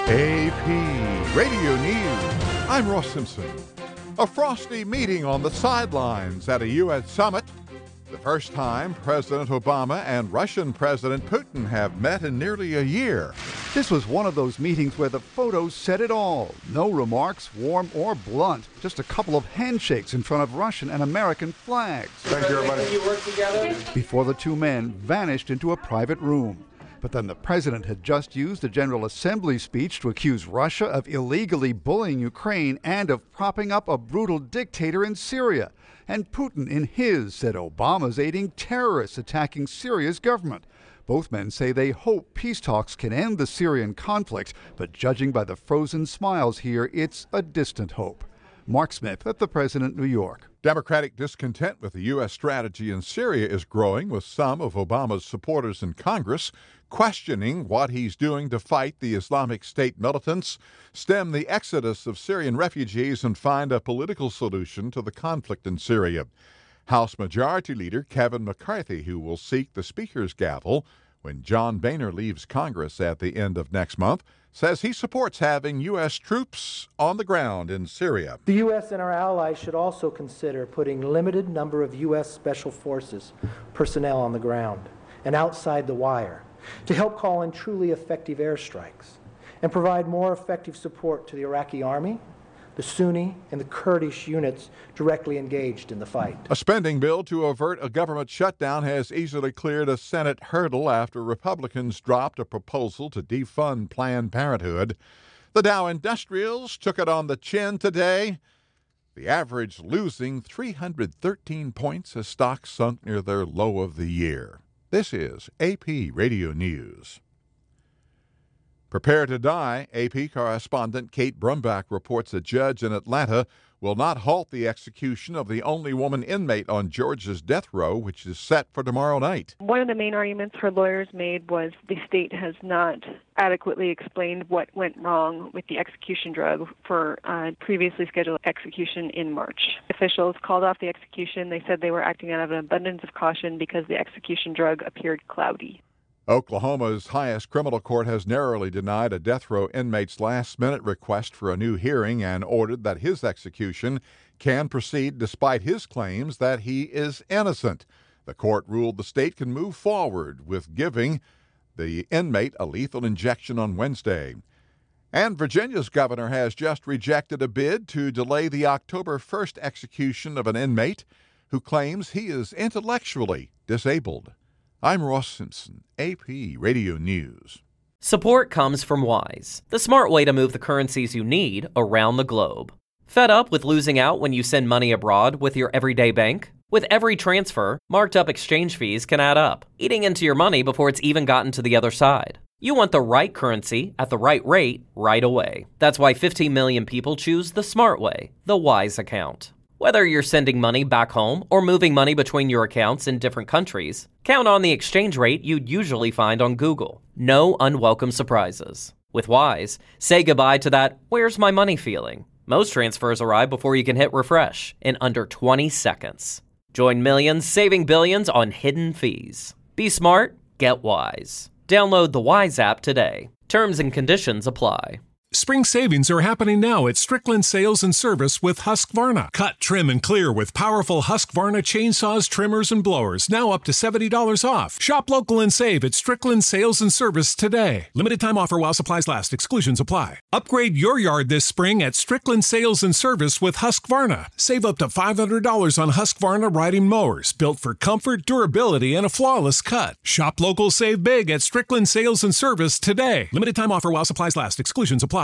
AP Radio News. I'm Ross Simpson. A frosty meeting on the sidelines at a U.S. summit. The first time President Obama and Russian President Putin have met in nearly a year. This was one of those meetings where the photos said it all. No remarks, warm or blunt. Just a couple of handshakes in front of Russian and American flags. Thank you, everybody. Can you work together? Before the two men vanished into a private room. But then the president had just used a General Assembly speech to accuse Russia of illegally bullying Ukraine and of propping up a brutal dictator in Syria. And Putin, in his, said Obama's aiding terrorists attacking Syria's government. Both men say they hope peace talks can end the Syrian conflict, but judging by the frozen smiles here, it's a distant hope. Mark Smith at the President, New York. Democratic discontent with the U.S. strategy in Syria is growing, with some of Obama's supporters in Congress questioning what he's doing to fight the Islamic State militants, stem the exodus of Syrian refugees, and find a political solution to the conflict in Syria. House Majority Leader Kevin McCarthy, who will seek the Speaker's gavel when John Boehner leaves Congress at the end of next month, says he supports having U.S. troops on the ground in Syria. The U.S. and our allies should also consider putting limited number of U.S. Special Forces personnel on the ground and outside the wire to help call in truly effective airstrikes and provide more effective support to the Iraqi army, the Sunni, and the Kurdish units directly engaged in the fight. A spending bill to avert a government shutdown has easily cleared a Senate hurdle after Republicans dropped a proposal to defund Planned Parenthood. The Dow Industrials took it on the chin today. The average losing 313 points as stocks sunk near their low of the year. This is AP Radio News. Prepare to die. AP correspondent Kate Brumbach reports a judge in Atlanta will not halt the execution of the only woman inmate on Georgia's death row, which is set for tomorrow night. One of the main arguments her lawyers made was the state has not adequately explained what went wrong with the execution drug for previously scheduled execution in March. Officials called off the execution. They said they were acting out of an abundance of caution because the execution drug appeared cloudy. Oklahoma's highest criminal court has narrowly denied a death row inmate's last-minute request for a new hearing and ordered that his execution can proceed despite his claims that he is innocent. The court ruled the state can move forward with giving the inmate a lethal injection on Wednesday. And Virginia's governor has just rejected a bid to delay the October 1st execution of an inmate who claims he is intellectually disabled. I'm Ross Simpson, AP Radio News. Support comes from Wise, the smart way to move the currencies you need around the globe. Fed up with losing out when you send money abroad with your everyday bank? With every transfer, marked up exchange fees can add up, eating into your money before it's even gotten to the other side. You want the right currency at the right rate right away. That's why 15 million people choose the smart way, the Wise account. Whether you're sending money back home or moving money between your accounts in different countries, count on the exchange rate you'd usually find on Google. No unwelcome surprises. With Wise, say goodbye to that "where's my money" feeling. Most transfers arrive before you can hit refresh in under 20 seconds. Join millions saving billions on hidden fees. Be smart, get Wise. Download the Wise app today. Terms and conditions apply. Spring savings are happening now at Strickland Sales and Service with Husqvarna. Cut, trim, and clear with powerful Husqvarna chainsaws, trimmers, and blowers. Now up to $70 off. Shop local and save at Strickland Sales and Service today. Limited time offer while supplies last. Exclusions apply. Upgrade your yard this spring at Strickland Sales and Service with Husqvarna. Save up to $500 on Husqvarna riding mowers. Built for comfort, durability, and a flawless cut. Shop local, save big at Strickland Sales and Service today. Limited time offer while supplies last. Exclusions apply.